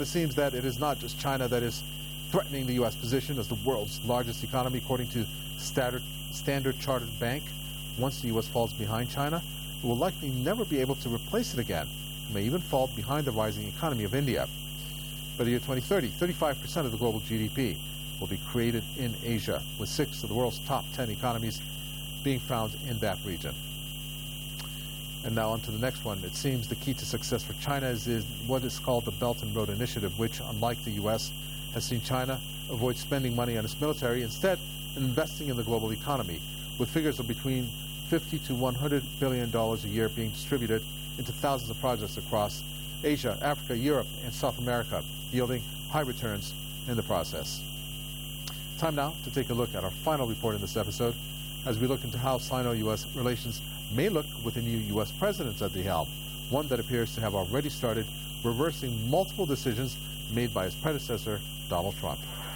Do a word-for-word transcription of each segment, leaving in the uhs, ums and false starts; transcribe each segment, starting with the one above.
It seems that it is not just China that is threatening the U S position as the world's largest economy, according to Standard, Standard Chartered Bank. Once the U S falls behind China, it will likely never be able to replace it again. It may even fall behind the rising economy of India. By the year twenty thirty, thirty-five percent of the global G D P will be created in Asia, with six of the world's top ten economies being found in that region. And now on to the next one. It seems the key to success for China is, is what is called the Belt and Road Initiative, which, unlike the U S, has seen China avoid spending money on its military, instead investing in the global economy, with figures of between fifty to one hundred billion dollars a year being distributed into thousands of projects across Asia, Africa, Europe, and South America, yielding high returns in the process. Time now to take a look at our final report in this episode, as we look into how Sino-U S relations may look with a new U S president at the helm, one that appears to have already started reversing multiple decisions made by his predecessor, Donald Trump.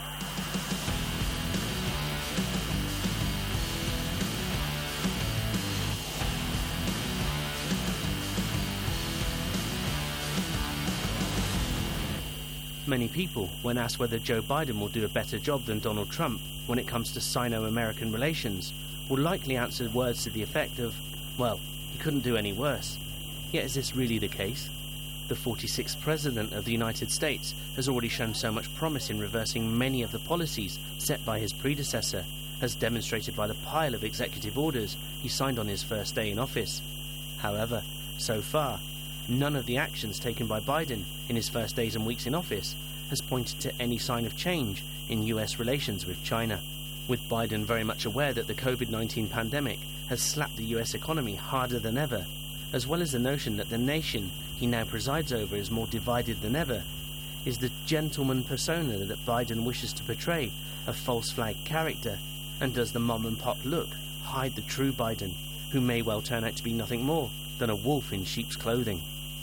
Many people, when asked whether Joe Biden will do a better job than Donald Trump when it comes to Sino-American relations, will likely answer words to the effect of, well, he couldn't do any worse. Yet is this really the case? The forty-sixth President of the United States has already shown so much promise in reversing many of the policies set by his predecessor, as demonstrated by the pile of executive orders he signed on his first day in office. However, so far, none of the actions taken by Biden in his first days and weeks in office has pointed to any sign of change in U S relations with China. With Biden very much aware that the COVID nineteen pandemic has slapped the U S economy harder than ever, as well as the notion that the nation he now presides over is more divided than ever, is the gentleman persona that Biden wishes to portray a false flag character? And does the mom and pop look hide the true Biden, who may well turn out to be nothing more than a wolf in sheep's clothing?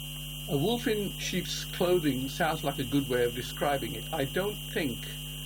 A wolf in sheep's clothing sounds like a good way of describing it. I don't think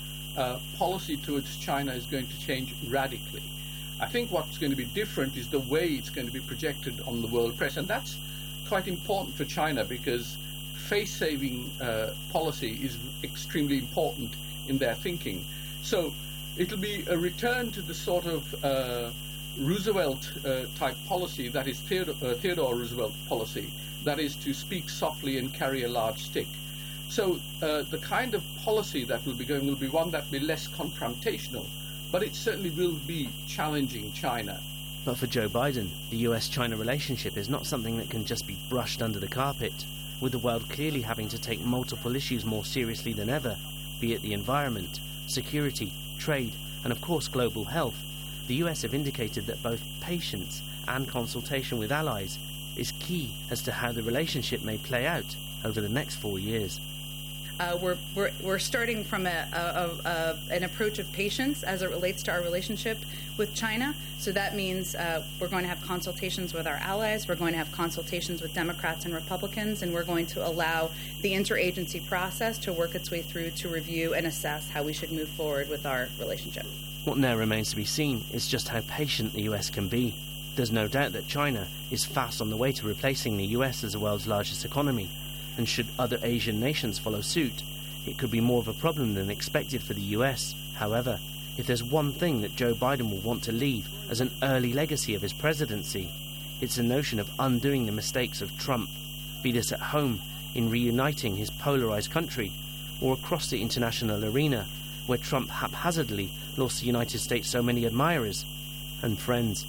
uh, policy towards China is going to change radically. I think what's going to be different is the way it's going to be projected on the world press, and that's quite important for China because face-saving uh, policy is extremely important in their thinking. So it'll be a return to the sort of uh, Roosevelt-type uh, policy, that is Theodore, uh, Theodore Roosevelt policy, that is to speak softly and carry a large stick. So uh, the kind of policy that will be going will be one that will be less confrontational, but it certainly will be challenging China. But for Joe Biden, the U S China relationship is not something that can just be brushed under the carpet, with the world clearly having to take multiple issues more seriously than ever, be it the environment, security, trade, and of course global health. The U S have indicated that both patience and consultation with allies is key as to how the relationship may play out over the next four years. Uh, we're, we're we're starting from a, a, a, an approach of patience as it relates to our relationship with China. So that means uh, we're going to have consultations with our allies, we're going to have consultations with Democrats and Republicans, and we're going to allow the interagency process to work its way through to review and assess how we should move forward with our relationship. What now remains to be seen is just how patient the U S can be. There's no doubt that China is fast on the way to replacing the U S as the world's largest economy, and should other Asian nations follow suit, it could be more of a problem than expected for the U S. However, if there's one thing that Joe Biden will want to leave as an early legacy of his presidency, it's the notion of undoing the mistakes of Trump, be this at home in reuniting his polarized country, or across the international arena where Trump haphazardly lost the United States so many admirers and friends.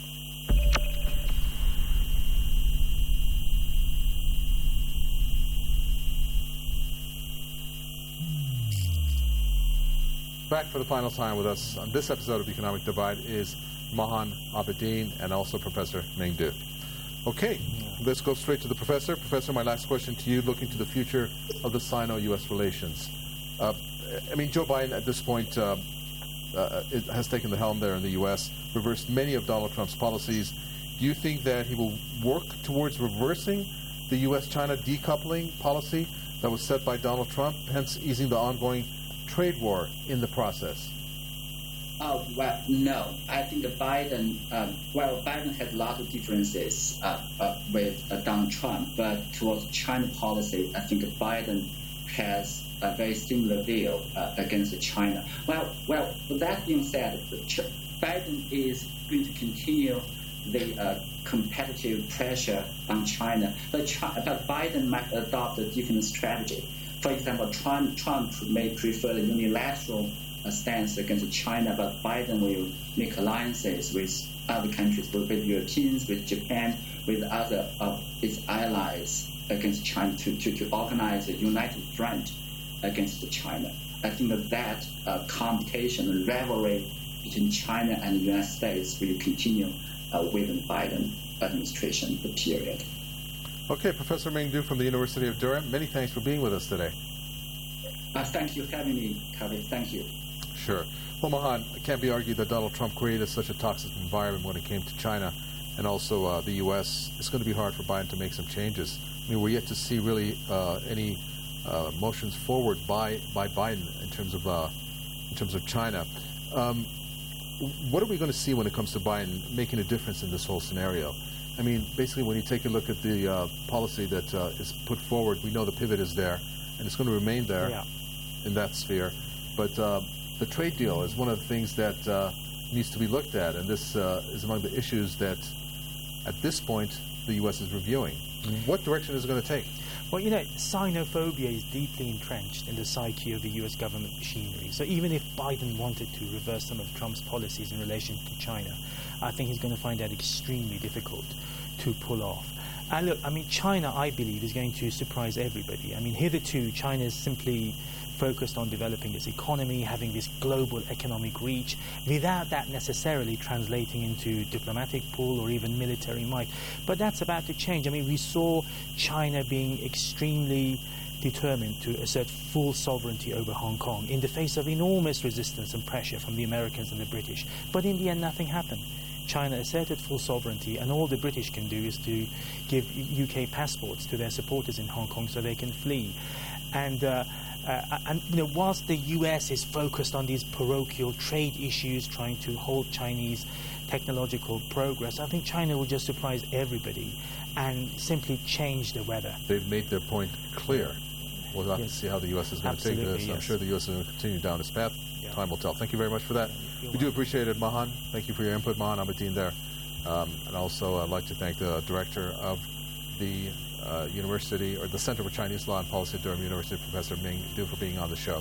Back for the final time with us on this episode of Economic Divide is Mahan Abedin and also Professor Ming Du. Okay, let's go straight to the professor. Professor, my last question to you, looking to the future of the Sino-U S relations. Uh, I mean, Joe Biden at this point uh, uh, it has taken the helm there in the U S, reversed many of Donald Trump's policies. Do you think that he will work towards reversing the U S China decoupling policy that was set by Donald Trump, hence easing the ongoing trade war in the process? Uh, well, no. I think the Biden, um, well, Biden has a lot of differences uh, uh, with uh, Donald Trump, but towards China policy, I think Biden has a very similar view uh, against China. Well, well. With that being said, Biden is going to continue the uh, competitive pressure on China, but, China, but Biden might adopt a different strategy. For example, Trump, Trump may prefer the unilateral uh, stance against China, but Biden will make alliances with other countries, with Europeans, with Japan, with other of its allies against China to, to, to organize a united front against China. I think that that uh, competition, the rivalry between China and the United States will continue uh, within the Biden administration period. Okay, Professor Ming Du from the University of Durham, many thanks for being with us today. Uh, thank you for having me, Kaveh. Thank you. Sure. Well, Mohan, it can't be argued that Donald Trump created such a toxic environment when it came to China and also uh, the U S. It's going to be hard for Biden to make some changes. I mean, we're yet to see really uh, any uh, motions forward by, by Biden in terms of uh, in terms of China. Um, what are we going to see when it comes to Biden making a difference in this whole scenario? I mean, basically, when you take a look at the uh, policy that uh, is put forward, we know the pivot is there, and it's going to remain there yeah. in that sphere. But uh, the trade deal is one of the things that uh, needs to be looked at, and this uh, is among the issues that, at this point, the U S is reviewing. What direction is it going to take? Well, you know, Sinophobia is deeply entrenched in the psyche of the U S government machinery. So even if Biden wanted to reverse some of Trump's policies in relation to China, I think he's going to find that extremely difficult to pull off. And look, I mean, China, I believe, is going to surprise everybody. I mean, hitherto, China is simply focused on developing its economy, having this global economic reach, without that necessarily translating into diplomatic pull or even military might. But that's about to change. I mean, we saw China being extremely determined to assert full sovereignty over Hong Kong in the face of enormous resistance and pressure from the Americans and the British. But in the end, nothing happened. China asserted full sovereignty, and all the British can do is to give U K passports to their supporters in Hong Kong so they can flee. And uh, Uh, and you know, whilst the U S is focused on these parochial trade issues, trying to halt Chinese technological progress, I think China will just surprise everybody and simply change the weather. They've made their point clear. We'll have yes. to see how the U S is going Absolutely, to take this. yes. I'm sure the U S is going to continue down this path. Yeah. Time will tell. Thank you very much for that. You're we do welcome. appreciate it, Mahan. Thank you for your input, Mahan Ahmadine there. Um, and also I'd like to thank the director of the Uh, University, or the Center for Chinese Law and Policy at Durham University, Professor Ming Du, for being on the show.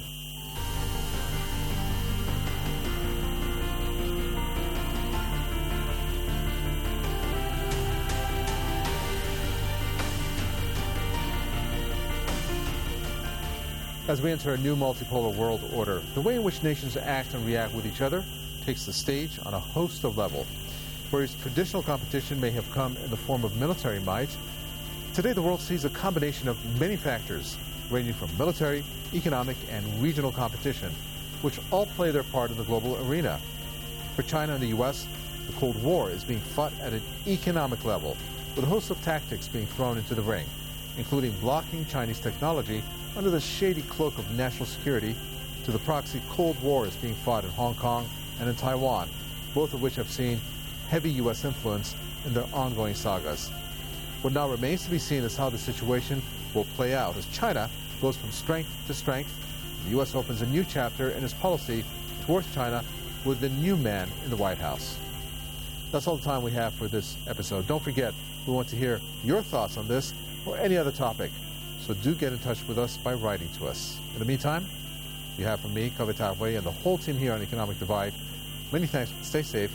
As we enter a new multipolar world order, the way in which nations act and react with each other takes the stage on a host of levels. Whereas traditional competition may have come in the form of military might, today the world sees a combination of many factors, ranging from military, economic, and regional competition, which all play their part in the global arena. For China and the U S, the Cold War is being fought at an economic level, with a host of tactics being thrown into the ring, including blocking Chinese technology under the shady cloak of national security, to the proxy Cold War is being fought in Hong Kong and in Taiwan, both of which have seen heavy U S influence in their ongoing sagas. What now remains to be seen is how the situation will play out as China goes from strength to strength. The U S opens a new chapter in its policy towards China with the new man in the White House. That's all the time we have for this episode. Don't forget, we want to hear your thoughts on this or any other topic. So do get in touch with us by writing to us. In the meantime, you have from me, Kaveh Tagway, and the whole team here on Economic Divide. Many thanks. Stay safe.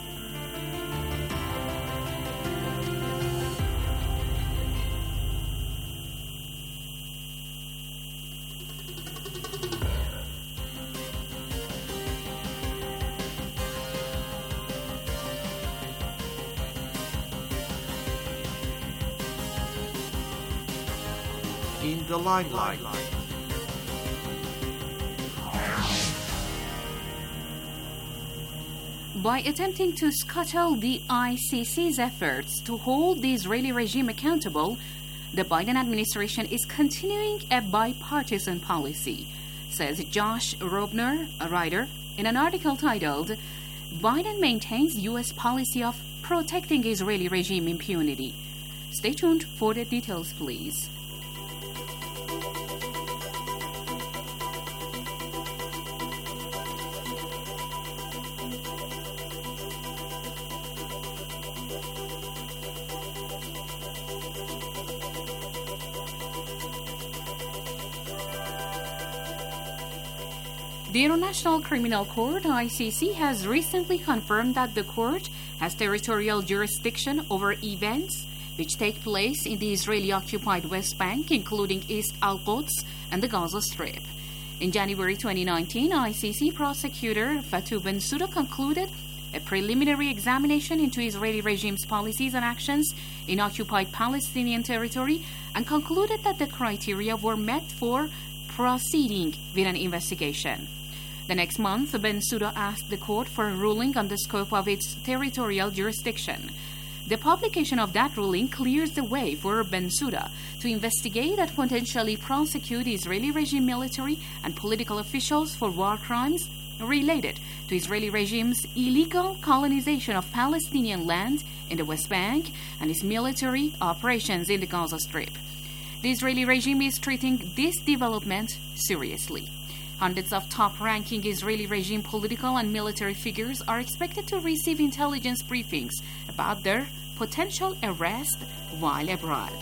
In the limelight. By attempting to scuttle the I C C's efforts to hold the Israeli regime accountable, the Biden administration is continuing a bipartisan policy, says Josh Robner, a writer, in an article titled, "Biden Maintains U S Policy of Protecting Israeli Regime Impunity." Stay tuned for the details, please. The International Criminal Court, I C C, has recently confirmed that the court has territorial jurisdiction over events which take place in the Israeli-occupied West Bank, including East Al-Quds and the Gaza Strip. In January twenty nineteen, I C C prosecutor Fatou Bensouda concluded a preliminary examination into Israeli regime's policies and actions in occupied Palestinian territory and concluded that the criteria were met for proceeding with an investigation. The next month, Bensouda asked the court for a ruling on the scope of its territorial jurisdiction. The publication of that ruling clears the way for Bensouda to investigate and potentially prosecute Israeli regime military and political officials for war crimes related to Israeli regime's illegal colonization of Palestinian land in the West Bank and its military operations in the Gaza Strip. The Israeli regime is treating this development seriously. Hundreds of top-ranking Israeli regime political and military figures are expected to receive intelligence briefings about their potential arrest while abroad.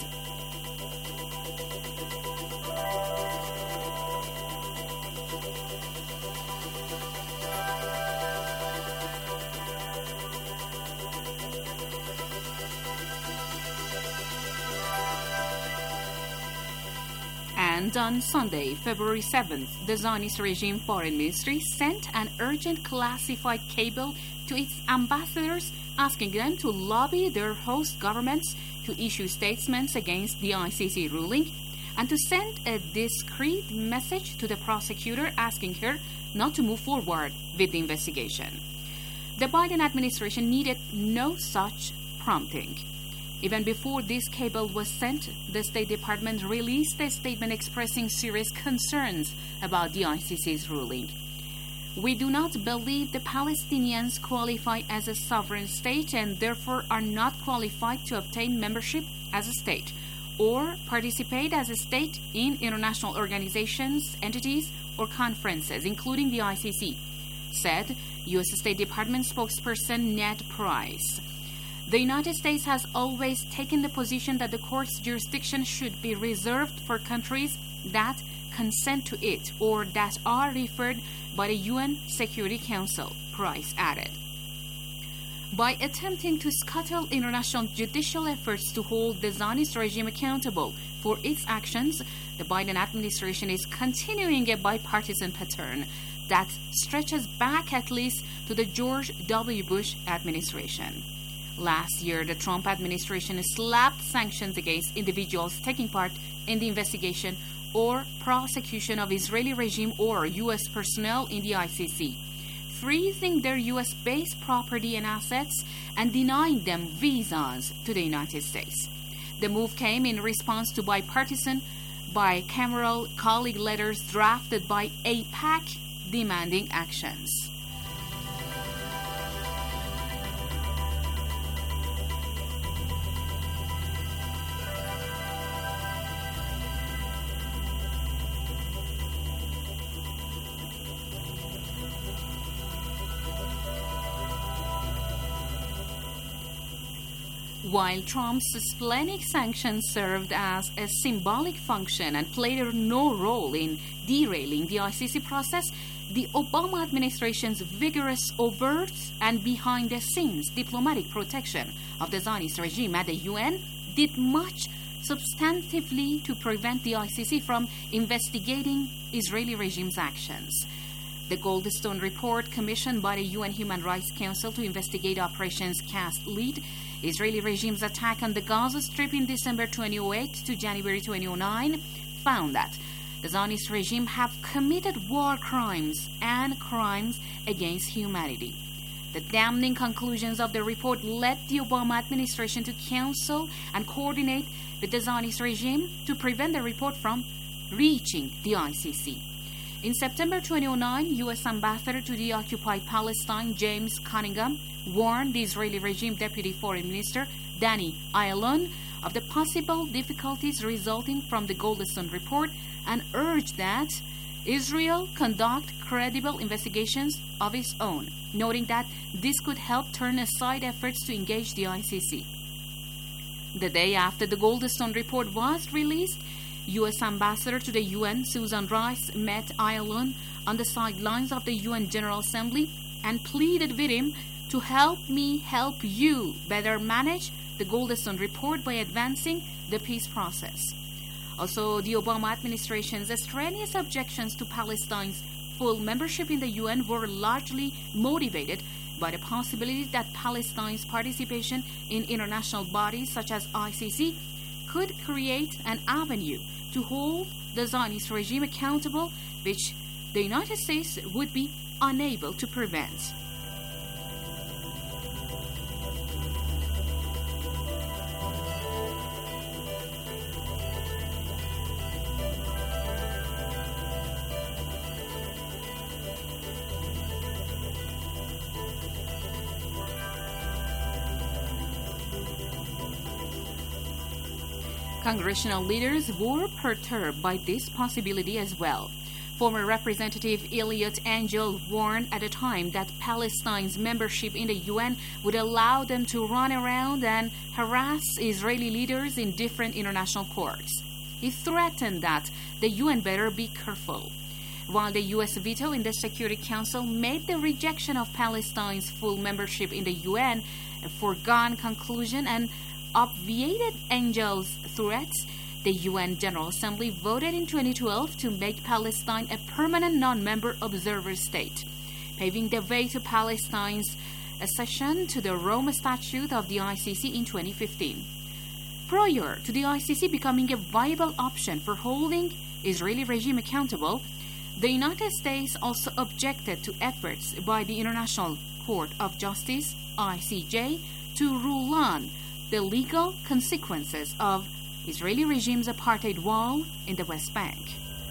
And on Sunday, February seventh, the Zionist regime foreign ministry sent an urgent classified cable to its ambassadors asking them to lobby their host governments to issue statements against the I C C ruling and to send a discreet message to the prosecutor asking her not to move forward with the investigation. The Biden administration needed no such prompting. Even before this cable was sent, the State Department released a statement expressing serious concerns about the I C C's ruling. We do not believe the Palestinians qualify as a sovereign state and therefore are not qualified to obtain membership as a state or participate as a state in international organizations, entities, or conferences, including the I C C, said U S State Department spokesperson Ned Price. The United States has always taken the position that the court's jurisdiction should be reserved for countries that consent to it or that are referred by the U N Security Council, Price added. By attempting to scuttle international judicial efforts to hold the Zionist regime accountable for its actions, the Biden administration is continuing a bipartisan pattern that stretches back at least to the George W. Bush administration. Last year, the Trump administration slapped sanctions against individuals taking part in the investigation or prosecution of Israeli regime or U S personnel in the I C C, freezing their U S-based property and assets and denying them visas to the United States. The move came in response to bipartisan, bicameral colleague letters drafted by AIPAC demanding actions. While Trump's splenic sanctions served as a symbolic function and played no role in derailing the I C C process, the Obama administration's vigorous, overt, and behind-the-scenes diplomatic protection of the Zionist regime at the U N did much substantively to prevent the I C C from investigating Israeli regime's actions. The Goldstone report, commissioned by the U N Human Rights Council to investigate Operations Cast Lead, Israeli regime's attack on the Gaza Strip in December twenty oh eight to January twenty oh nine, found that the Zionist regime have committed war crimes and crimes against humanity. The damning conclusions of the report led the Obama administration to counsel and coordinate with the Zionist regime to prevent the report from reaching the I C C. In September twenty oh nine, U S Ambassador to the occupied Palestine, James Cunningham, warned the Israeli regime Deputy Foreign Minister Danny Ayalon of the possible difficulties resulting from the Goldstone report and urged that Israel conduct credible investigations of its own, noting that this could help turn aside efforts to engage the I C C. The day after the Goldstone report was released, U S Ambassador to the U N, Susan Rice, met Ayalon on the sidelines of the U N General Assembly and pleaded with him to help me help you better manage the Goldstone report by advancing the peace process. Also, the Obama administration's strenuous objections to Palestine's full membership in the U N were largely motivated by the possibility that Palestine's participation in international bodies such as I C C could create an avenue to hold the Zionist regime accountable, which the United States would be unable to prevent. Congressional leaders were perturbed by this possibility as well. Former Representative Eliot Engel warned at the time that Palestine's membership in the U N would allow them to run around and harass Israeli leaders in different international courts. He threatened that the U N better be careful. While the U S veto in the Security Council made the rejection of Palestine's full membership in the U N a foregone conclusion and obviated Engel's threats, the U N General Assembly voted in twenty twelve to make Palestine a permanent non-member observer state, paving the way to Palestine's accession to the Rome Statute of the I C C in twenty fifteen. Prior to the I C C becoming a viable option for holding Israeli regime accountable, the United States also objected to efforts by the International Court of Justice, I C J, to rule on the legal consequences of Israeli regime's apartheid wall in the West Bank.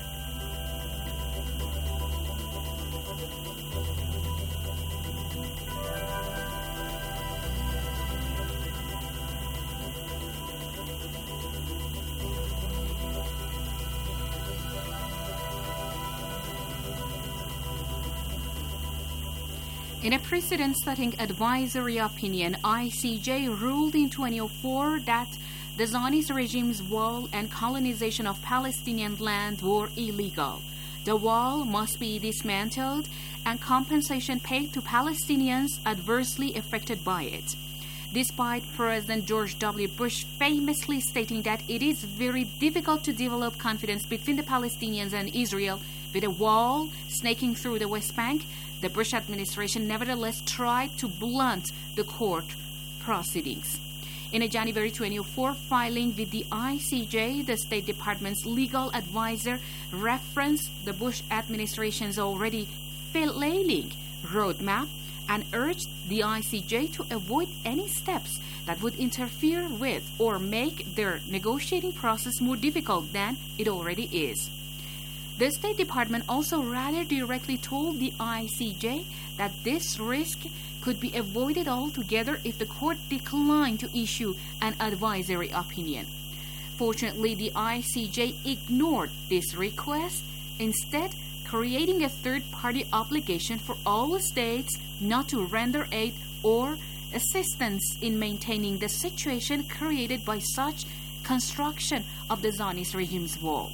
In a precedent-setting advisory opinion, I C J ruled in twenty oh four that the Zionist regime's wall and colonization of Palestinian land were illegal. The wall must be dismantled and compensation paid to Palestinians adversely affected by it. Despite President George W. Bush famously stating that it is very difficult to develop confidence between the Palestinians and Israel with a wall snaking through the West Bank, the Bush administration nevertheless tried to blunt the court proceedings. In a January twenty oh four filing with the I C J, the State Department's legal advisor referenced the Bush administration's already flailing roadmap and urged the I C J to avoid any steps that would interfere with or make their negotiating process more difficult than it already is. The State Department also rather directly told the I C J that this risk could be avoided altogether if the court declined to issue an advisory opinion. Fortunately, the I C J ignored this request, instead creating a third-party obligation for all states not to render aid or assistance in maintaining the situation created by such construction of the Zionist regime's wall.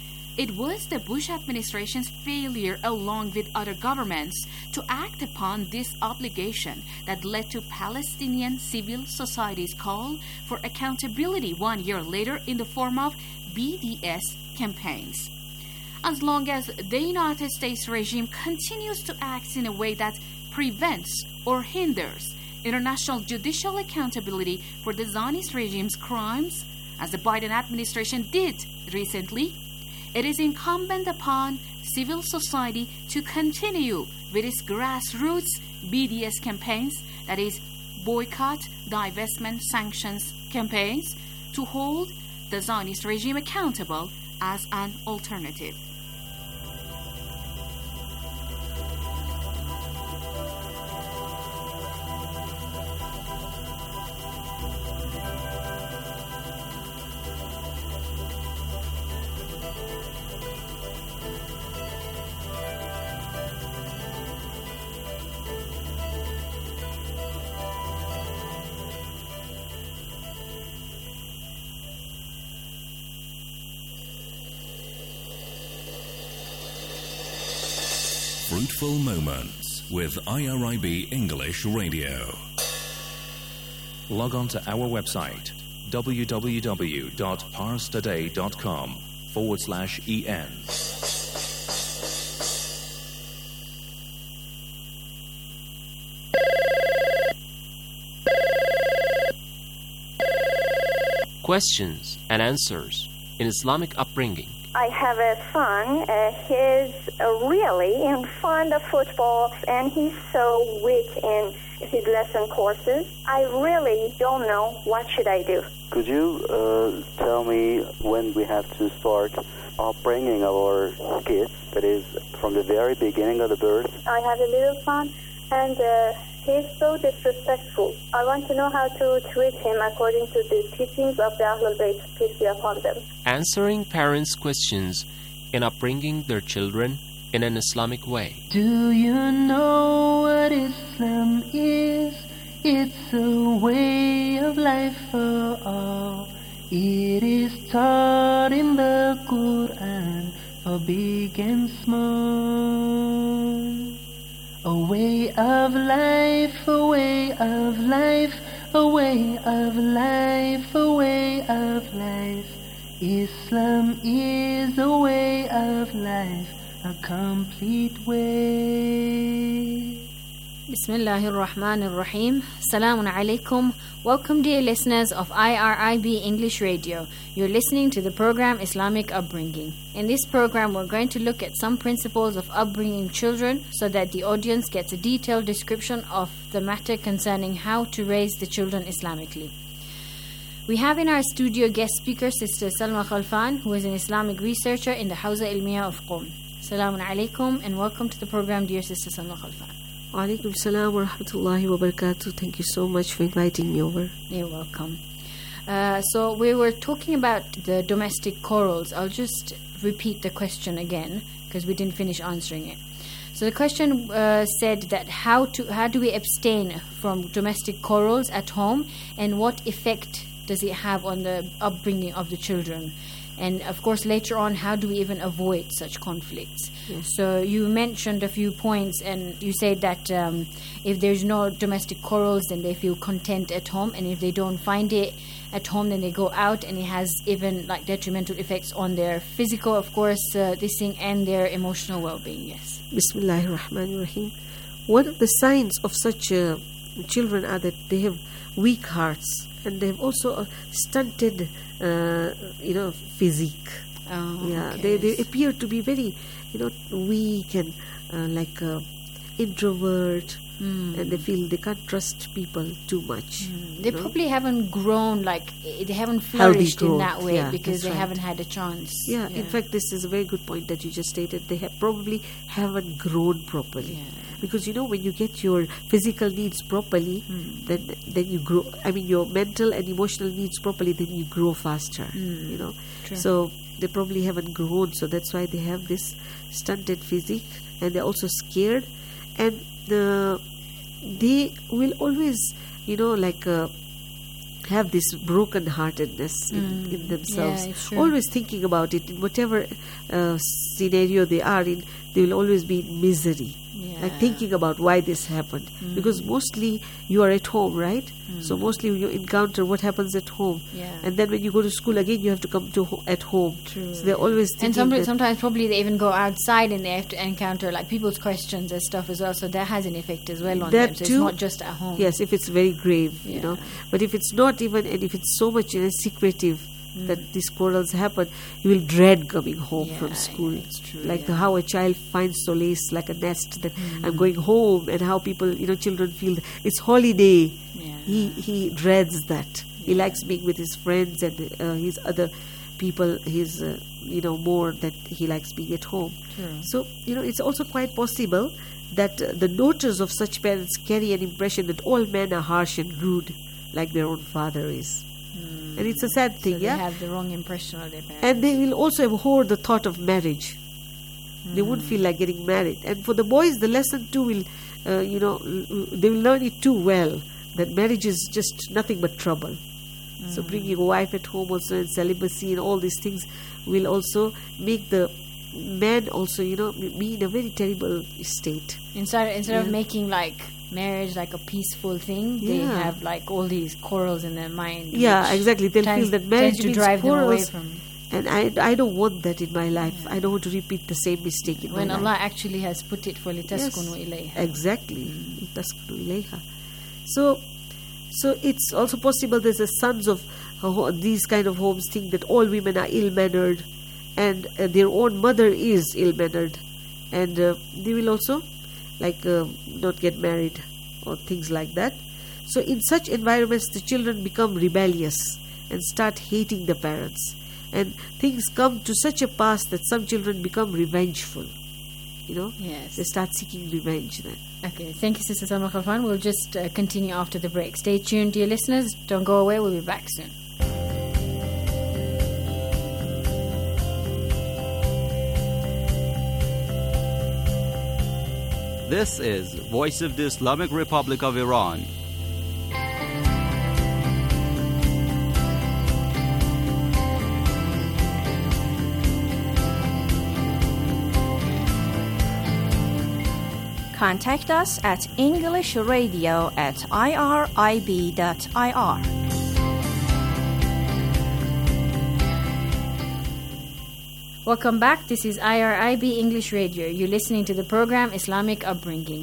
It was the Bush administration's failure, along with other governments, to act upon this obligation that led to Palestinian civil society's call for accountability one year later in the form of B D S campaigns. As long as the United States regime continues to act in a way that prevents or hinders international judicial accountability for the Zionist regime's crimes, as the Biden administration did recently, it is incumbent upon civil society to continue with its grassroots B D S campaigns, that is, boycott, divestment, sanctions campaigns, to hold the Zionist regime accountable as an alternative. Fruitful Moments with I R I B English Radio. Log on to our website www.parstoday.com forward slash en. Questions and answers in Islamic upbringing. I have a son. Uh, he's uh, really in fond of football, and he's so weak in his lesson courses. I really don't know what should I do. Could you uh, tell me when we have to start upbringing our kids? That is, from the very beginning of the birth. I have a little son, and uh, he's so disrespectful. I want to know how to treat him according to the teachings of the Ahlul Bayt, peace be upon them. Answering parents' questions in upbringing their children in an Islamic way. Do you know what Islam is? It's a way of life for all. It is taught in the Quran for big and small. A way of life, a way of life, a way of life, a way of life. Islam is a way of life, a complete way. Bismillahir Rahmanir Rahim. Assalamu alaikum. Welcome, dear listeners of I R I B English Radio. You're listening to the program Islamic Upbringing. In this program, we're going to look at some principles of upbringing children so that the audience gets a detailed description of the matter concerning how to raise the children Islamically. We have in our studio guest speaker Sister Salma Khalfan, who is an Islamic researcher in the Hawza Ilmiya of Qom. Assalamu alaikum and welcome to the program, dear Sister Salma Khalfan. Wa alaikum salam wa rahmatullahi wa barakatuh. Thank you so much for inviting me over. You're welcome. Uh, so we were talking about the domestic quarrels. I'll just repeat the question again because we didn't finish answering it. So the question uh, said that how to how do we abstain from domestic quarrels at home, and what effect does it have on the upbringing of the children? And of course, later on, how do we even avoid such conflicts? Yes. So you mentioned a few points, and you said that um, if there's no domestic quarrels, then they feel content at home, and if they don't find it at home, then they go out, and it has even like detrimental effects on their physical, of course, uh, this thing, and their emotional well-being. Yes. Bismillahir Rahmanir Rahim. One of the signs of such uh, children are that they have weak hearts, and they have also a stunted, uh, you know, physique. Oh, yeah, okay, they they yes. appear to be very, you know, weak and uh, like uh, introvert, Mm. and they feel they can't trust people too much. Mm. They you know? probably haven't grown, like they haven't flourished in that way, yeah, because they right. haven't had a chance. Yeah, yeah, in fact, this is a very good point that you just stated. They have probably haven't grown properly. Yeah. Because you know, when you get your physical needs properly, mm. then then you grow. I mean, your mental and emotional needs properly, then you grow faster. Mm. You know, True. so they probably haven't grown. So that's why they have this stunted physique, and they're also scared, and the they will always, you know, like uh, have this broken-heartedness in, mm. in themselves. Yeah, it's true. Always thinking about it in whatever uh, scenario they are in. They will always be in misery. Yeah. Like thinking about why this happened, mm. because mostly you are at home, right? Mm. So mostly you encounter what happens at home, yeah. and then when you go to school again, you have to come to ho- at home. True. So they're always thinking and sometimes, that sometimes probably they even go outside and they have to encounter like people's questions and stuff as well. So that has an effect as well on that them. So too, it's not just at home. Yes, if it's very grave, yeah. you know. But if it's not even, and if it's so much, you know, secretive, Mm. that these quarrels happen, you will dread coming home yeah, from school. Yeah, it's true, like yeah. the, how a child finds solace, like a nest, that mm. I'm going home, and how people, you know, children feel it's holiday. Yeah. He he dreads that. Yeah. He likes being with his friends and uh, his other people. His uh, you know, more that he likes being at home. True. So you know, it's also quite possible that uh, the daughters of such parents carry an impression that all men are harsh and rude, like their own father is. Mm. And it's a sad thing, so they yeah? have the wrong impression of their parents. And they will also abhor the thought of marriage. Mm. They wouldn't feel like getting married. And for the boys, the lesson too will, uh, you know, they will learn it too well, that marriage is just nothing but trouble. Mm. So bringing a wife at home also, and celibacy and all these things will also make the men also, you know, be in a very terrible state. Instead, instead Yeah. of making like marriage like a peaceful thing, they Yeah. have like all these quarrels in their mind. Yeah, which exactly. They'll tends- feel that marriage tends to means drive them away quarrels, from. and I, I don't want that in my life. I don't want to repeat the same mistake in When my Allah life. actually has put it for لِتَسْكُنُوا إِلَيْهَا. Exactly. لِتَسْكُنُوا إِلَيْهَا. So, so it's also possible that the sons of uh, ho- these kind of homes think that all women are ill-mannered, and uh, their own mother is ill-mannered, and uh, they will also like uh, not get married or things like that. So in such environments, the children become rebellious and start hating the parents, and things come to such a pass that some children become revengeful. You know, Yes. they start seeking revenge then. Okay, thank you, Sister Salma Khalfan. We'll just uh, continue after the break. Stay tuned, dear listeners. Don't go away. We'll be back soon. This is Voice of the Islamic Republic of Iran. Contact us at English Radio at irib dot I R. Welcome back. This is I R I B English Radio. You're listening to the program Islamic Upbringing.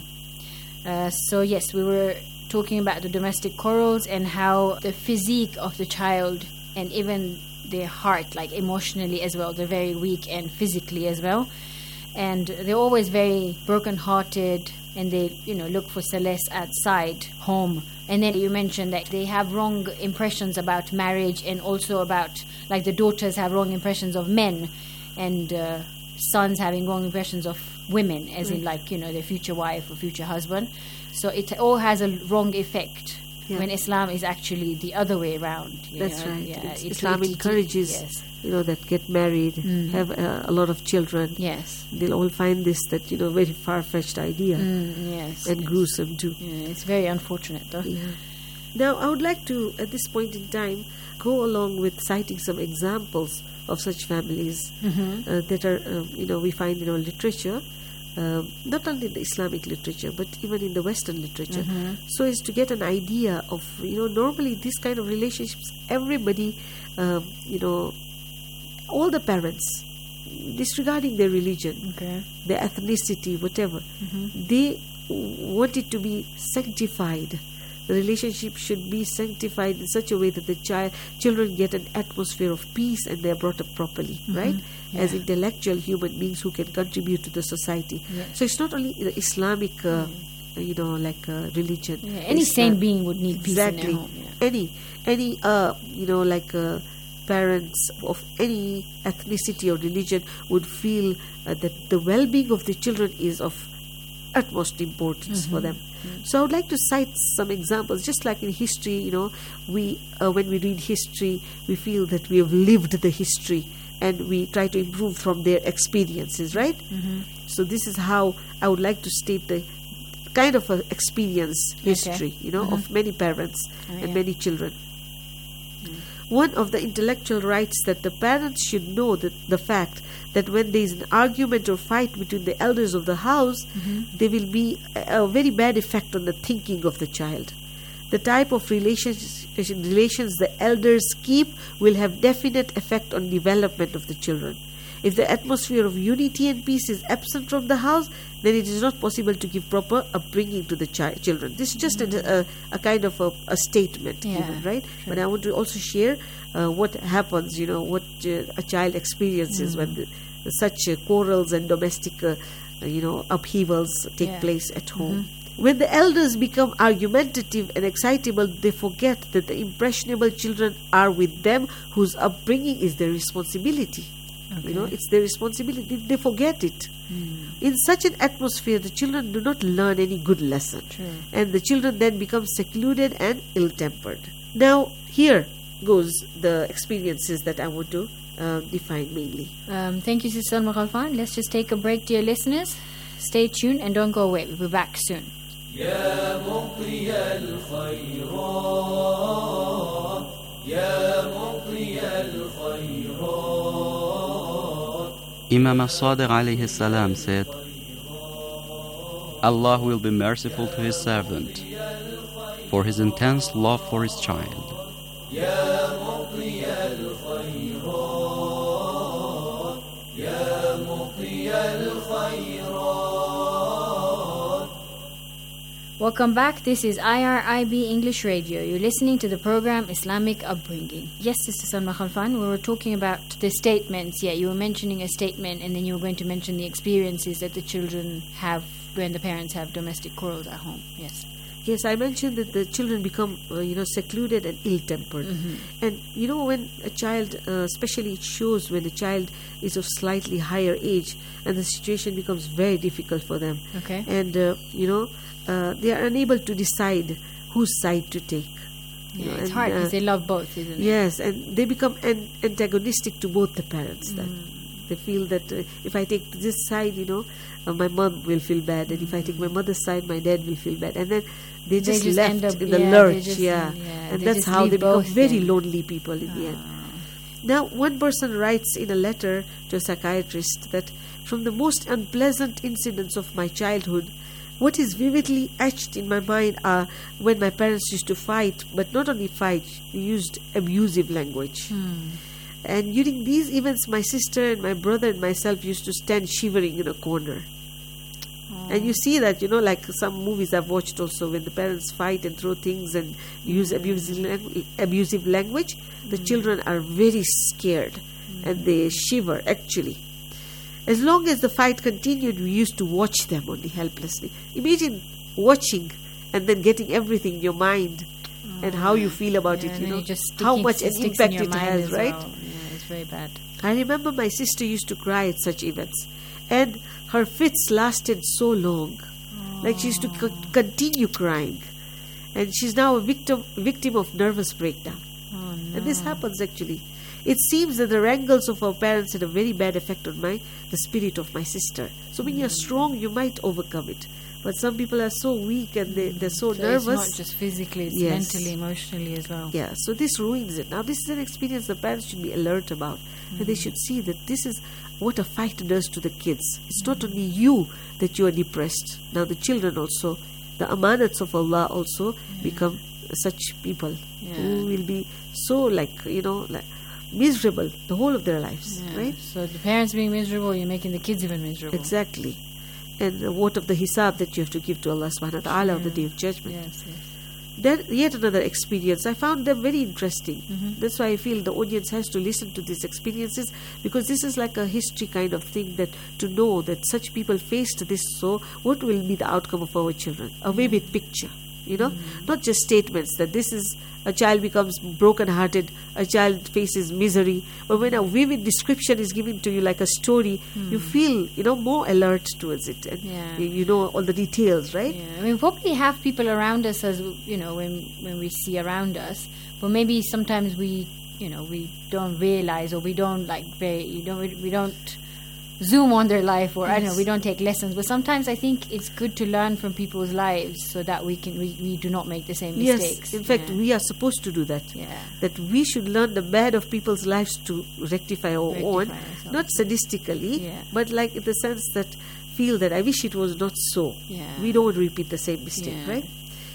Uh, so, yes, we were talking about the domestic quarrels and how the physique of the child and even their heart, like emotionally as well, they're very weak, and physically as well. And they're always very broken-hearted, and they, you know, look for solace outside home. And then you mentioned that they have wrong impressions about marriage, and also about, like, the daughters have wrong impressions of men, and uh, sons having wrong impressions of women, as in, Mm. like, you know, their future wife or future husband. So it all has a wrong effect. Yeah. When Islam is actually the other way around. you That's know, right. Yeah, It's- it- Islam it- it- encourages, yes. you know, that get married, Mm. have uh, a lot of children. Yes. They'll all find this, that, you know, very far-fetched idea. Mm, yes, And yes. gruesome too. Yeah, it's very unfortunate, though. Yeah. Now, I would like to, at this point in time, go along with citing some examples of such families Mhm. uh, that are, um, you know, we find in our literature, um, not only in the Islamic literature, but even in the Western literature, Mhm. so as to get an idea of, you know, normally these kind of relationships, everybody, um, you know, all the parents, disregarding their religion, Okay. their ethnicity, whatever, Mhm. they want it to be sanctified. The relationship should be sanctified in such a way that the child, children get an atmosphere of peace and they are brought up properly, Mhm. right? As Yeah. intellectual human beings who can contribute to the society. Yes. So it's not only the Islamic, uh, you know, like uh, religion. Yeah, any It's sane not- being would need peace in their exactly. home, yeah. Any, any, uh, you know, like uh, parents of any ethnicity or religion would feel uh, that the well-being of the children is of utmost importance for Mhm. them. So I would like to cite some examples, just like in history, you know, we uh, when we read history, we feel that we have lived the history and we try to improve from their experiences, right? Mhm. So this is how I would like to state the kind of a experience history, you know, Mhm. of many parents Oh, and yeah. many children. One of the intellectual writes that the parents should know that the fact that when there is an argument or fight between the elders of the house, Mhm. there will be a, a very bad effect on the thinking of the child. The type of relations, relations the elders keep will have definite effect on development of the children. If the atmosphere of unity and peace is absent from the house, then it is not possible to give proper upbringing to the chi- children. This is just a, a, a kind of a, a statement Yeah, given, right? sure. But I want to also share uh, what happens, you know, what uh, a child experiences Mm. when the, such uh, quarrels and domestic, uh, you know, upheavals take Yeah. place at home. When the elders become argumentative and excitable, they forget that the impressionable children are with them whose upbringing is their responsibility. You know, Okay. it's their responsibility. They forget it. Mm. In such an atmosphere, the children do not learn any good lesson. True. And the children then become secluded and ill-tempered. Now, here goes the experiences that I want to uh, define mainly. Um, thank you, Sister Salma Khalfan. Let's just take a break, dear listeners. Stay tuned and don't go away. We'll be back soon. يا مقضي الخيرات يا مقضي الخيرات Imam as-Sadiq alayhi salam said, Allah will be merciful to His servant for his intense love for his child. Welcome back. This is I R I B English Radio. You're listening to the program Islamic Upbringing. Yes, Sister Salma Khalfan, we were talking about the statements. Yeah, you were mentioning a statement and then you were going to mention the experiences that the children have when the parents have domestic quarrels at home. Yes. Yes, I mentioned that the children become, uh, you know, secluded and ill-tempered. Mm-hmm. And, you know, when a child, uh, especially it shows when a child is of slightly higher age and the situation becomes very difficult for them. Okay. And, uh, you know, uh, they are unable to decide whose side to take. Yeah, you know, it's and, hard because uh, they love both, isn't it? Yes, and they become an- antagonistic to both the parents. Mm. That they feel that uh, if I take this side, you know, uh, my mom will feel bad, and if I take my mother's side, my dad will feel bad, and then they just, they just left end up, in the yeah, lurch, just, yeah. yeah, and they that's just how they become very then. lonely people in oh. the end. Now, one person writes in a letter to a psychiatrist that from the most unpleasant incidents of my childhood, what is vividly etched in my mind are when my parents used to fight, but not only fight, used abusive language. Hmm. And during these events, my sister and my brother and myself used to stand shivering in a corner. Oh. And you see that, you know, like some movies I've watched also, when the parents fight and throw things and use abusive, langu- abusive language, the mm. children are very scared mm. and they shiver actually. As long as the fight continued, we used to watch them only helplessly. Imagine watching and then getting everything in your mind oh, and how you feel about yeah, it, you know, just how much an impact it has, right? Well. Yeah, it's very bad. I remember my sister used to cry at such events, and her fits lasted so long. Oh. Like she used to co- continue crying, and she's now a victim victim of nervous breakdown. Oh, no. And this happens actually. It seems that the wrangles of our parents had a very bad effect on my the spirit of my sister. So when mm. you're strong, you might overcome it. But some people are so weak and they, they're so, so nervous. It's not just physically, it's yes. mentally, emotionally as well. Yeah, so this ruins it. Now this is an experience the parents should be alert about. Mm. And they should see that this is what a fight does to the kids. It's not only you that you are depressed. Now the children also, the amanats of Allah also yeah. become such people yeah. who will be so like, you know, like miserable the whole of their lives, yeah. right? So the parents being miserable, you're making the kids even miserable. Exactly. And uh, what of the hisab that you have to give to Allah subhanahu wa ta'ala on the day of judgment. Yes, yes. Then yet another experience. I found them very interesting. Mm-hmm. That's why I feel the audience has to listen to these experiences, because this is like a history kind of thing, that to know that such people faced this, so what will be the outcome of our children? A vivid picture, you know, mm-hmm. not just statements that this is a child becomes broken-hearted, a child faces misery. But when a vivid description is given to you like a story, mm. you feel, you know, more alert towards it. And yeah. you, you know all the details, right? Yeah. I mean, probably have people around us, as you know, when when we see around us. But maybe sometimes we, you know, we don't realize, or we don't like very, you know, we, we don't zoom on their life, or yes. I don't know, we don't take lessons. But sometimes I think it's good to learn from people's lives so that we can we, we do not make the same mistakes. Yes, in fact, yeah. we are supposed to do that. Yeah. That we should learn the bad of people's lives to rectify our rectify own, ourselves. not sadistically, yeah. but like in the sense that feel that I wish it was not so. Yeah. We don't repeat the same mistake, yeah. right?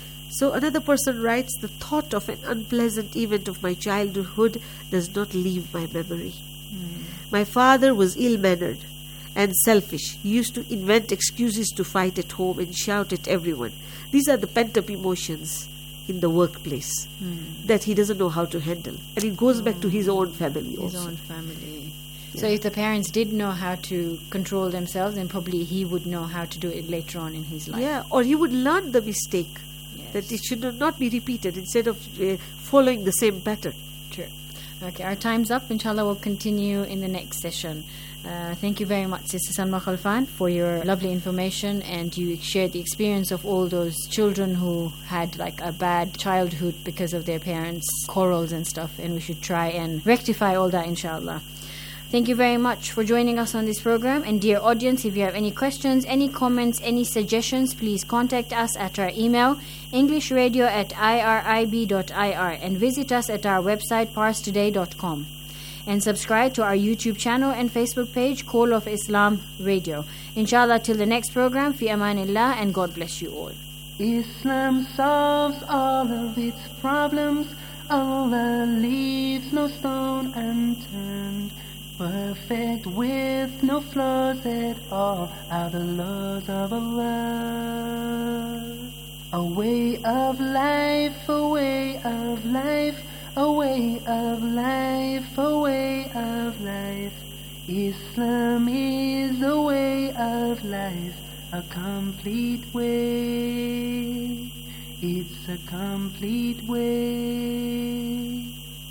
So another person writes, the thought of an unpleasant event of my childhood does not leave my memory. Mm. My father was ill-mannered and selfish. He used to invent excuses to fight at home and shout at everyone. These are the pent-up emotions in the workplace mm. that he doesn't know how to handle. And it goes oh. back to his own family his also. His own family. Yeah. So if the parents did know how to control themselves, then probably he would know how to do it later on in his life. Yeah, or he would learn the mistake. Yes. That it should not be repeated instead of uh, following the same pattern. True. Okay, our time's up. Inshallah, we'll continue in the next session. Uh, thank you very much, Sister Salma Khalfan, for your lovely information, and you shared the experience of all those children who had like a bad childhood because of their parents' quarrels and stuff, and we should try and rectify all that, inshallah. Thank you very much for joining us on this program. And dear audience, if you have any questions, any comments, any suggestions, please contact us at our email, englishradio at irib dot ir, and visit us at our website, parstoday dot com. And subscribe to our YouTube channel and Facebook page, Call of Islam Radio. Inshallah, till the next program, fi amanillah, and God bless you all. Islam solves all of its problems. Allah leaves no stone unturned. Perfect with no flaws at all are the laws of Allah. A way of life, a way of life, a way of life, a way of life. Islam is a way of life, a complete way. It's a complete way.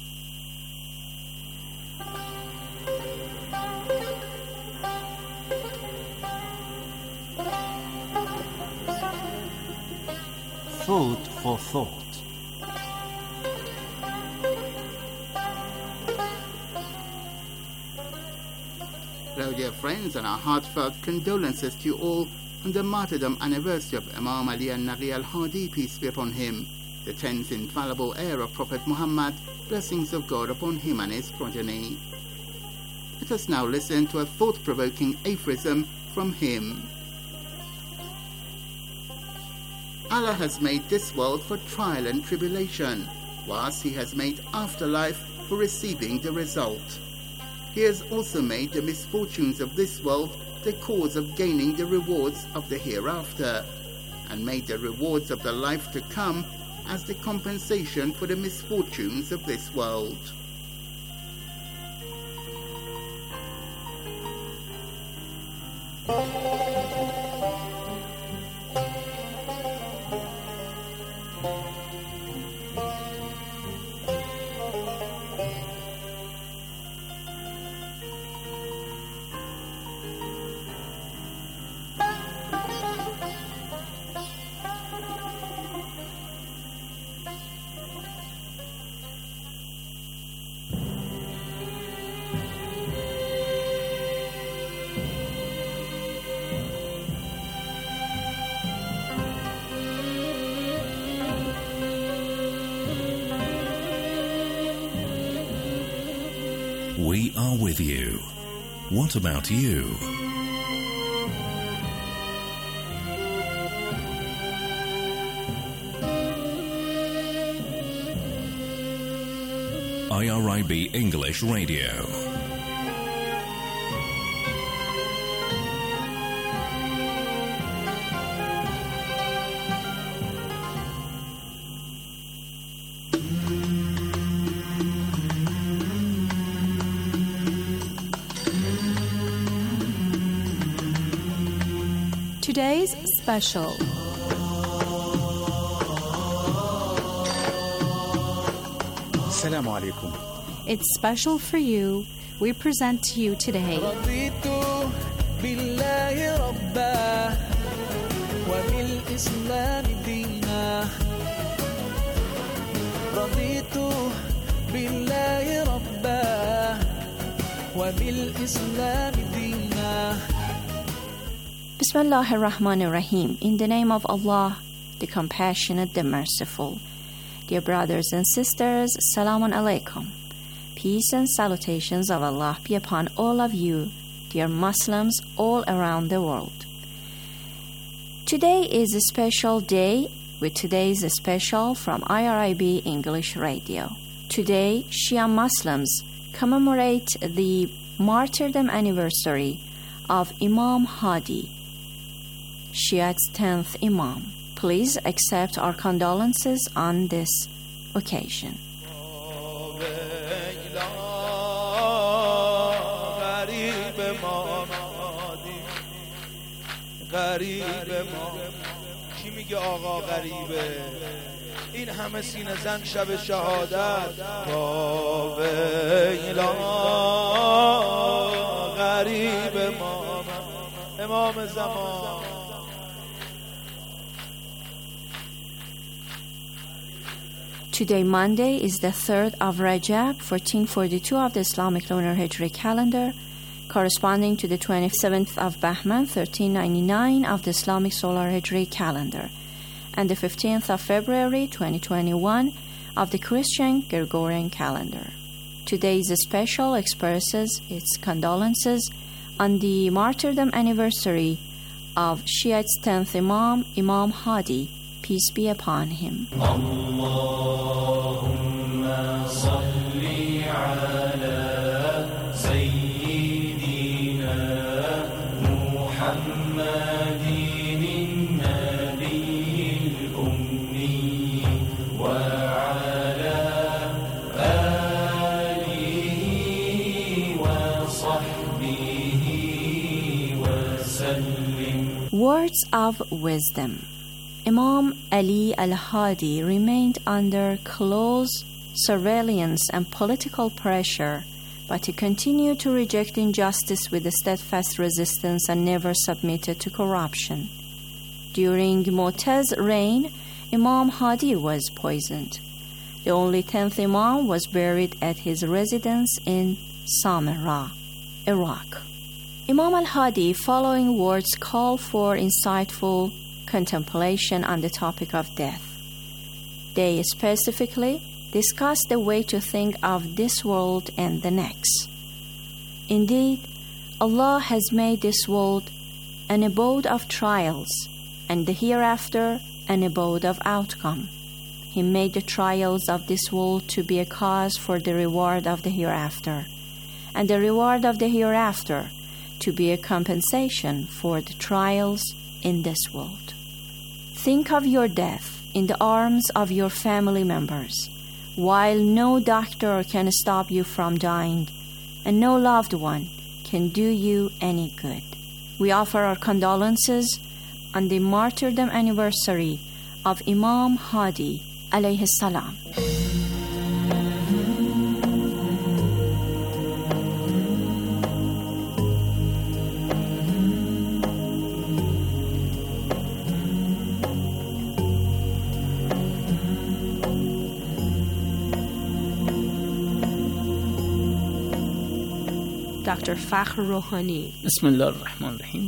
Food for thought. Hello, dear friends, and our heartfelt condolences to you all on the martyrdom anniversary of Imam Ali al-Naghi al-Hadi, peace be upon him, the tenth infallible heir of Prophet Muhammad, blessings of God upon him and his progeny. Let us now listen to a thought-provoking aphorism from him. Allah has made this world for trial and tribulation, whilst He has made afterlife for receiving the result. He has also made the misfortunes of this world the cause of gaining the rewards of the hereafter, and made the rewards of the life to come as the compensation for the misfortunes of this world. We are with you. What about you? I R I B English Radio. Today's special. Assalamu alaikum. It's special for you. We present to you today. Bismillahir Rahmanir Rahim. In the name of Allah, the Compassionate, the Merciful. Dear brothers and sisters, Assalamu alaikum. Peace and salutations of Allah be upon all of you, dear Muslims all around the world. Today is a special day with today's special from I R I B English Radio. Today, Shia Muslims commemorate the martyrdom anniversary of Imam Hadi, Shia's tenth Imam. Please accept our condolences on this occasion. کی میگه آقا غریبه این همه سینه زن شب شهادت با ویلا غریب امام امام زمان. Today, Monday, is the third of Rajab, fourteen forty-two of the Islamic Lunar Hijri calendar, corresponding to the twenty-seventh of Bahman, thirteen ninety-nine of the Islamic Solar Hijri calendar, and the fifteenth of February, twenty twenty-one of the Christian Gregorian calendar. today's special expresses its condolences on the martyrdom anniversary of Shiites' tenth Imam, Imam Hadi, peace be upon him. Allahumma salli ala Sayyidina Muhammadin Nabiyil Ummi wa ala alihi wa sahbihi wa sallim. Words of wisdom. Imam Ali al-Hadi remained under close surveillance and political pressure, but he continued to reject injustice with a steadfast resistance and never submitted to corruption. During Mu'taz's reign, Imam Hadi was poisoned. The only tenth Imam was buried at his residence in Samarra, Iraq. Imam al-Hadi following words call for insightful contemplation on the topic of death. They specifically discuss the way to think of this world and the next. Indeed, Allah has made this world an abode of trials and the hereafter an abode of outcome. He made the trials of this world to be a cause for the reward of the hereafter, and the reward of the hereafter to be a compensation for the trials in this world. Think of your death in the arms of your family members, while no doctor can stop you from dying, and no loved one can do you any good. We offer our condolences on the martyrdom anniversary of Imam Hadi alayhi salam. Doctor Fakhr Rouhani. Bismillah ar-Rahman ar-Rahim.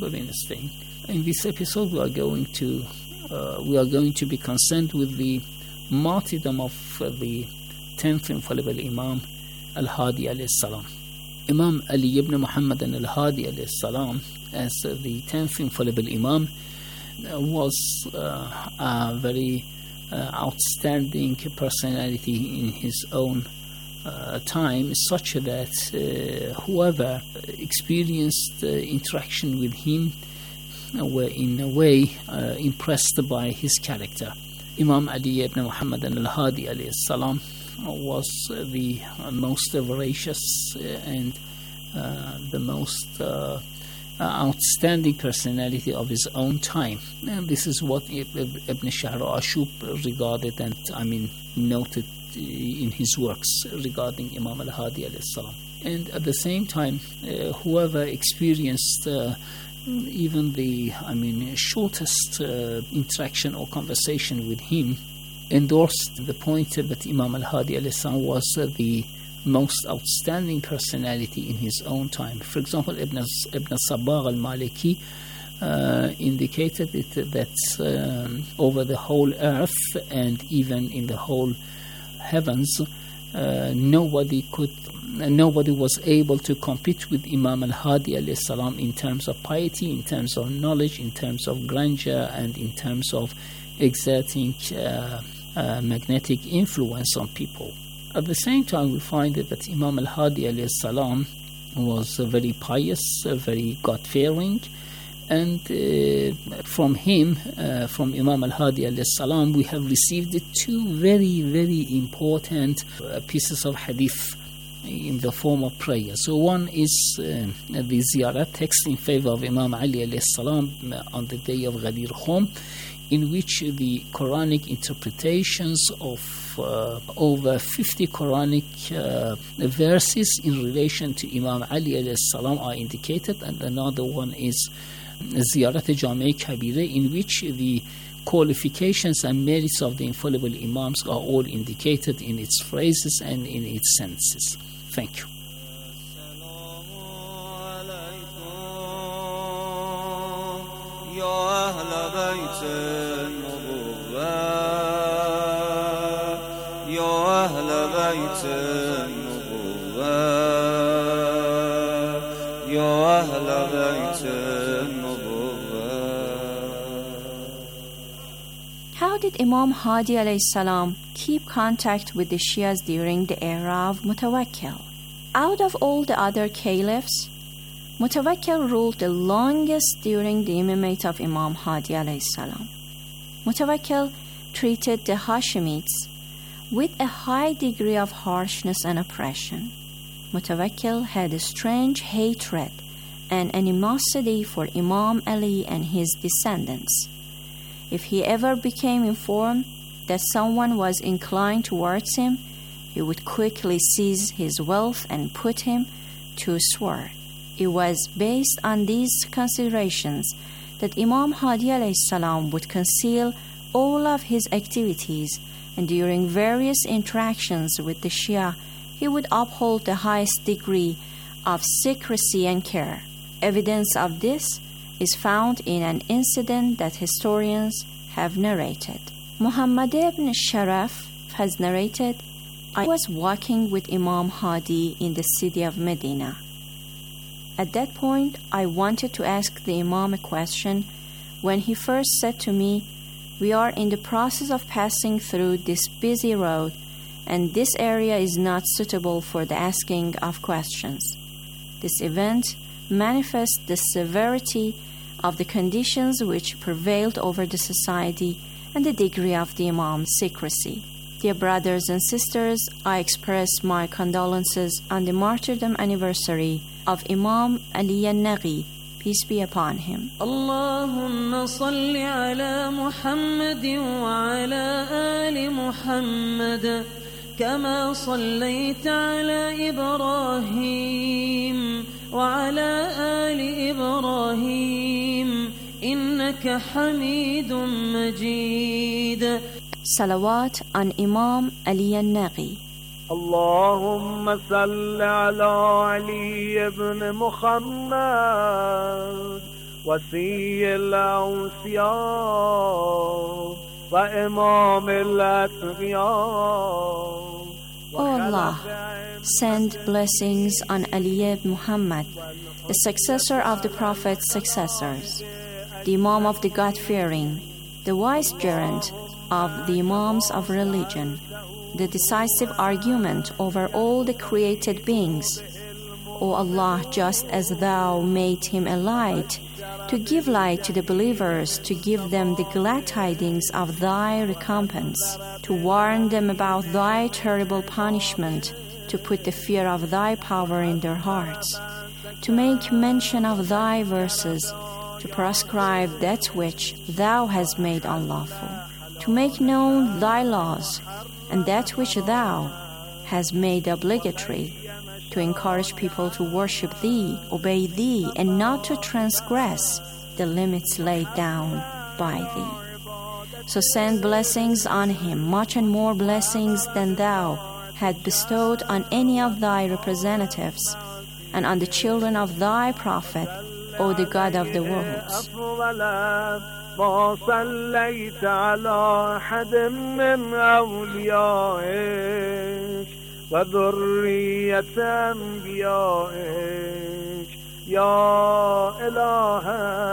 In this episode, we are going to uh, we are going to be concerned with the martyrdom of uh, the tenth infallible Imam al-Hadi alayhi salam. Imam Ali ibn Muhammad al-Hadi alayhi salam, as uh, the tenth infallible Imam, uh, was uh, a very uh, outstanding personality in his own Uh, time, such that uh, whoever experienced uh, interaction with him uh, were in a way uh, impressed by his character. Imam Ali ibn Muhammad al-Hadi alayhi salam was uh, the uh, most voracious uh, and uh, the most uh, uh, outstanding personality of his own time. And this is what Ibn Shahr Ashub regarded and, I mean, noted in his works regarding Imam al-Hadi alayhi salam. And at the same time, uh, whoever experienced uh, even the, I mean, shortest uh, interaction or conversation with him endorsed the point that Imam al-Hadi alayhi salam was uh, the most outstanding personality in his own time. For example, Ibn, Ibn Sabbagh al-Maliki uh, indicated it, that um, over the whole earth and even in the whole heavens, uh, nobody could, nobody was able to compete with Imam al-Hadi alayhi salam in terms of piety, in terms of knowledge, in terms of grandeur, and in terms of exerting uh, uh, magnetic influence on people. At the same time, we find that Imam al-Hadi alayhi salam was uh, very pious, uh, very God-fearing, and uh, from him, uh, from Imam al-Hadi alayhi salam, we have received two very, very important uh, pieces of hadith in the form of prayer. So one is uh, the ziyarat text in favor of Imam Ali alayhi salam on the day of Ghadir Khum, in which the Quranic interpretations of uh, over fifty Quranic uh, verses in relation to Imam Ali alayhi salam are indicated, and another one is Ziyarat Jami' Kabira, in which the qualifications and merits of the infallible Imams are all indicated in its phrases and in its sentences. Thank you. يا أهل بيت النبوة أهل بيت النبوة. How did Imam Hadi alayhi salam keep contact with the Shias during the era of Mutawakkil? Out of all the other caliphs, Mutawakkil ruled the longest during the imamate of Imam Hadi alayhi salam. Mutawakkil treated the Hashemites with a high degree of harshness and oppression. Mutawakkil had a strange hatred and animosity for Imam Ali and his descendants. If he ever became informed that someone was inclined towards him, he would quickly seize his wealth and put him to sword. It was based on these considerations that Imam Hadi alayhi salam would conceal all of his activities, and during various interactions with the Shia, he would uphold the highest degree of secrecy and care. Evidence of this is found in an incident that historians have narrated. Muhammad ibn Sharaf has narrated, I was walking with Imam Hadi in the city of Medina. At that point, I wanted to ask the Imam a question when he first said to me, we are in the process of passing through this busy road, and this area is not suitable for the asking of questions. This event manifests the severity of the conditions which prevailed over the society and the degree of the Imam's secrecy. Dear brothers and sisters, I express my condolences on the martyrdom anniversary of Imam Ali al-Naghi, peace be upon him. اللهم صل على محمد وعلى آل محمد كما صليت على إبراهيم وعلى آل إبراهيم إنك حميد مجيد. Salawat on Imam Ali al-Naghi. اللهم صل على علي بن محمد وسي الأوصياء وإمام الأتقياء. O Allah, send blessings on Ali ibn Muhammad, the successor of the Prophet's successors, the Imam of the God-fearing, the vicegerent of the Imams of religion, the decisive argument over all the created beings. O Allah, just as Thou made him a light, to give light to the believers, to give them the glad tidings of Thy recompense, to warn them about Thy terrible punishment, to put the fear of Thy power in their hearts, to make mention of Thy verses, to prescribe that which Thou hast made unlawful, to make known Thy laws, and that which Thou hast made obligatory, to encourage people to worship Thee, obey Thee, and not to transgress the limits laid down by Thee. So send blessings on him, much and more blessings than Thou had bestowed on any of Thy representatives, and on the children of Thy Prophet, O the God of the worlds. ما صليت على أحد من أوليائك وذرية أنبيائك يا إله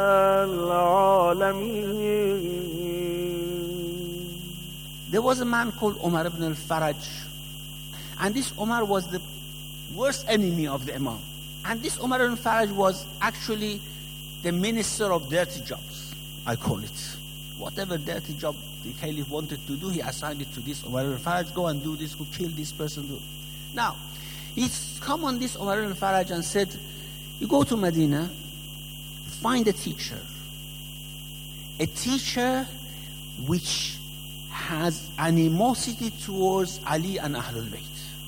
العالمين. There was a man called Umar ibn al-Faraj, and this Umar was the worst enemy of the Imam. And this Umar ibn al-Faraj was actually the minister of dirty jobs, I call it. Whatever dirty job the caliph wanted to do, he assigned it to this Umar ibn al-Faraj. Go and do this, go kill this person. Do. Now, he's come on this Umar ibn al-Faraj and said, you go to Medina, find a teacher. A teacher which has animosity towards Ali and Ahlul Bayt.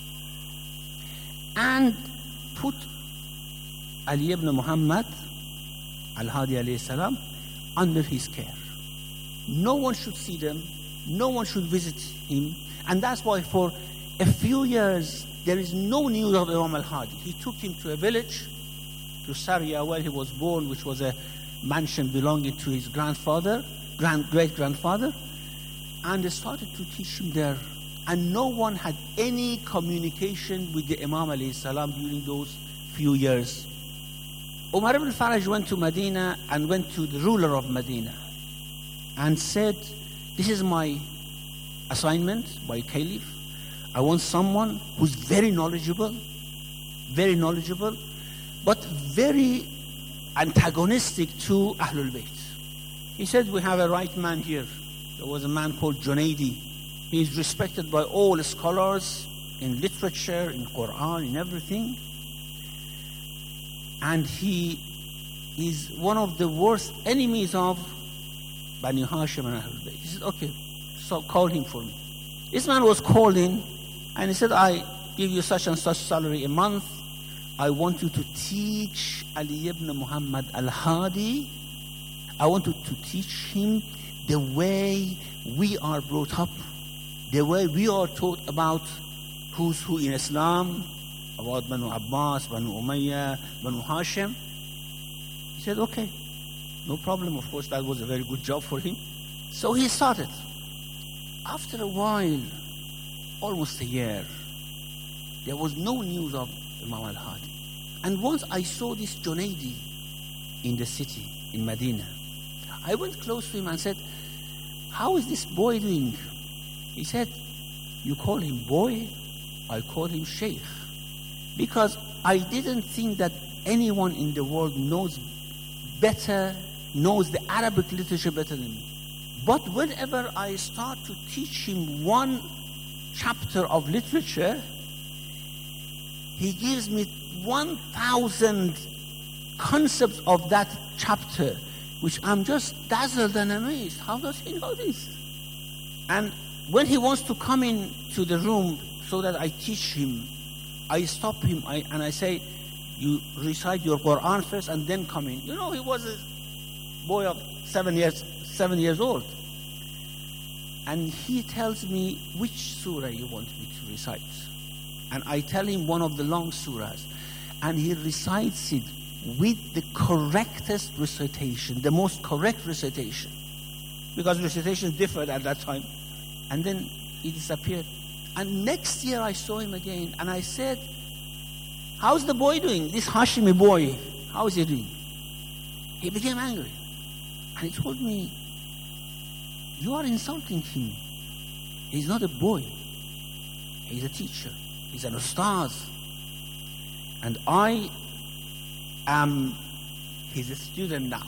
And put Ali ibn Muhammad, al-Hadi alayhi salam, under his care. No one should see them, no one should visit him, and that's why for a few years there is no news of Imam al-Hadi. He took him to a village, to Saria, where he was born, which was a mansion belonging to his grandfather, grand, great-grandfather, and they started to teach him there. And no one had any communication with the Imam alayhi salam during those few years. Umar ibn Faraj went to Medina and went to the ruler of Medina and said, this is my assignment by Caliph. I want someone who's very knowledgeable, very knowledgeable, but very antagonistic to Ahlul Bayt. He said, we have a right man here. There was a man called Junaidi. He is respected by all scholars in literature, in Quran, in everything. And he is one of the worst enemies of Bani Hashim and Ahlul Bayt. He said, okay, so call him for me. This man was called in, and he said, I give you such and such salary a month. I want you to teach Ali ibn Muhammad al-Hadi. I want you to teach him the way we are brought up, the way we are taught about who's who in Islam, about Banu Abbas, Banu Umayyah, Banu Hashim. He said, okay, no problem. Of course, that was a very good job for him. So he started. After a while, almost a year, there was no news of Imam al-Hadi. And once I saw this Junaidi in the city, in Medina, I went close to him and said, how is this boy doing? He said, you call him boy, I call him sheikh. Because I didn't think that anyone in the world knows better, knows the Arabic literature better than me. But whenever I start to teach him one chapter of literature, he gives me one thousand concepts of that chapter, which I'm just dazzled and amazed. How does he know this? And when he wants to come in to the room so that I teach him, I stop him I, and I say, you recite your Quran first and then come in. You know, he was a boy of seven years, seven years old. And he tells me, which surah you want me to recite? And I tell him one of the long surahs. And he recites it with the correctest recitation, the most correct recitation. Because recitation differed at that time. And then he disappeared. And next year I saw him again, and I said, how's the boy doing? This Hashimi boy, how is he doing? He became angry. And he told me, you are insulting him. He's not a boy. He's a teacher. He's an ustaz. And I am his student now.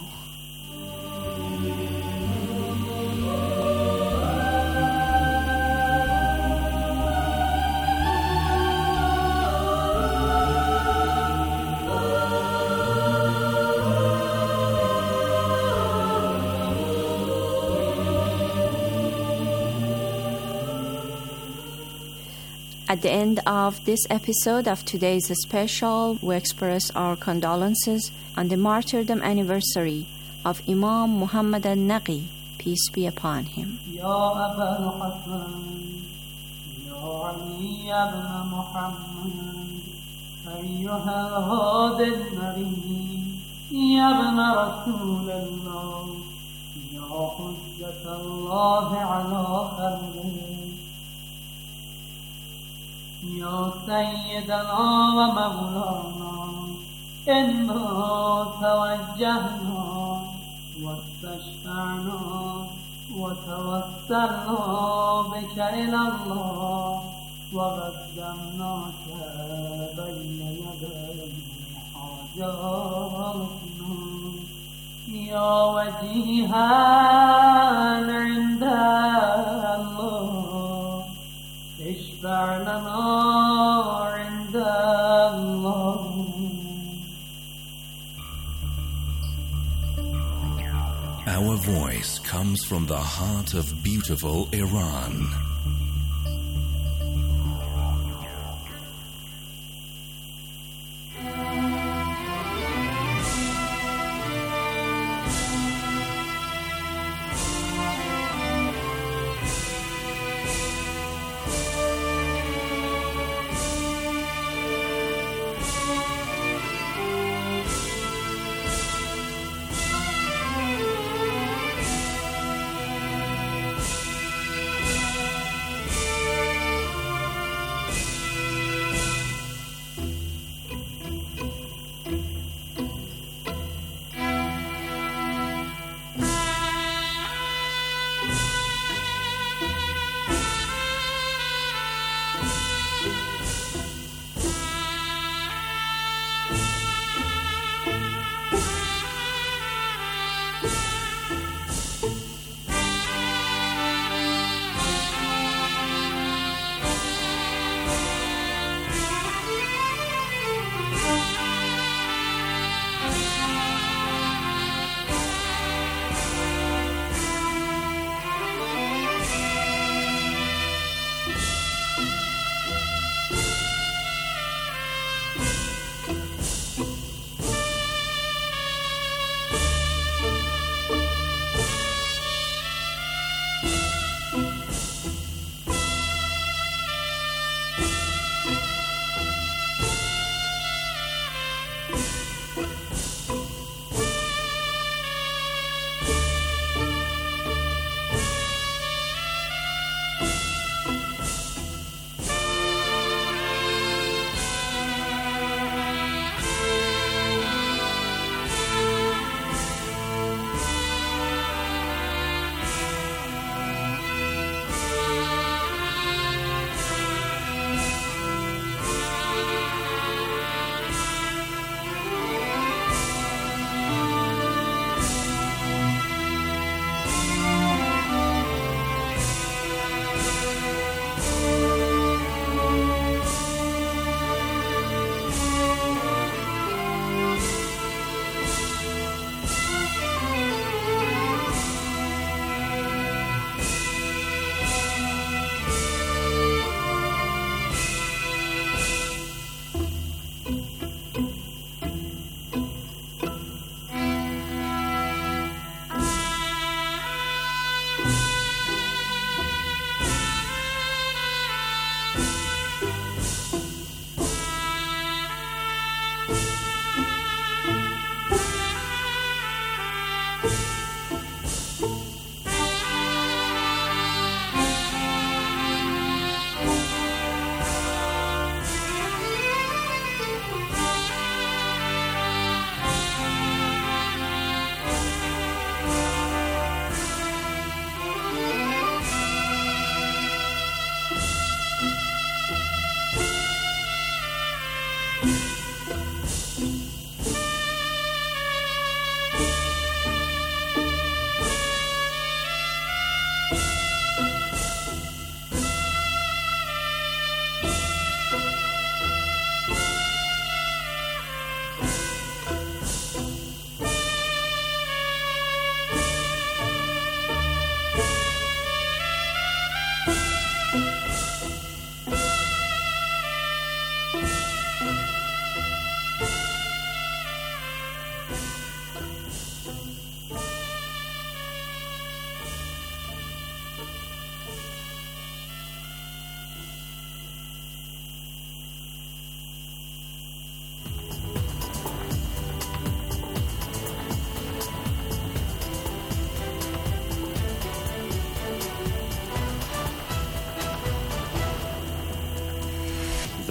At the end of this episode of today's special, we express our condolences on the martyrdom anniversary of Imam Muhammad al-Naqi, peace be upon him. Ya Aba al-Hasan, Ya Ali ibn Muhammad, Ayyuha al-Hadi al-Nabi, Ya ibn Rasul Allah, Ya Hujjat Allah ala khalqih, يا سيدنا ومولانا إنا توجهنا واستشفعنا وتوسلنا بك إلى الله وقدمناك بين يدي حاجاتنا يا وجيها عند الله اشفع لنا عند الله. Our voice comes from the heart of beautiful Iran.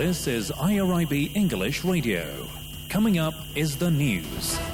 This is I R I B English Radio. Coming up is the news.